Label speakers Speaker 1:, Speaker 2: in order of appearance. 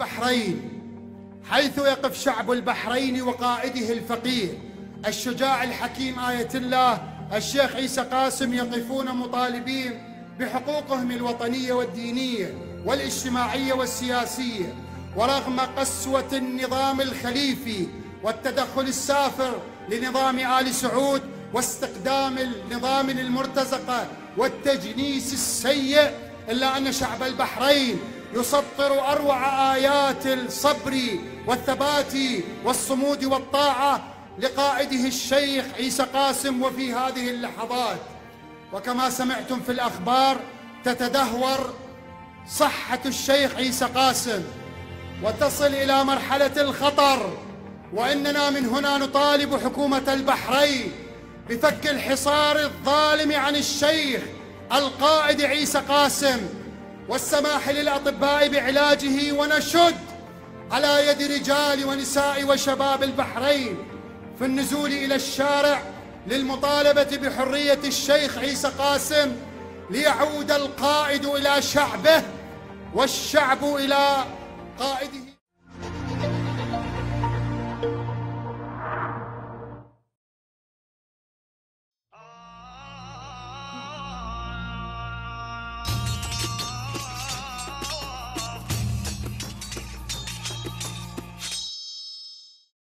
Speaker 1: البحرين، حيث يقف شعب البحرين وقائده الفقيه الشجاع الحكيم آية الله الشيخ عيسى قاسم يقفون مطالبين بحقوقهم الوطنية والدينية والاجتماعية والسياسية، ورغم قسوة النظام الخليفي والتدخل السافر لنظام آل سعود واستخدام النظام المرتزقة والتجنيس السيء، إلا أن شعب البحرين يسطر أروع آيات الصبر والثبات والصمود والطاعة لقائده الشيخ عيسى قاسم. وفي هذه اللحظات وكما سمعتم في الأخبار تتدهور صحة الشيخ عيسى قاسم وتصل إلى مرحلة الخطر، وإننا من هنا نطالب حكومة البحرين بفك الحصار الظالم عن الشيخ القائد عيسى قاسم والسماح للأطباء بعلاجه، ونشد على يد رجال ونساء وشباب البحرين في النزول إلى الشارع للمطالبة بحرية الشيخ عيسى قاسم، ليعود القائد إلى شعبه والشعب إلى قائده.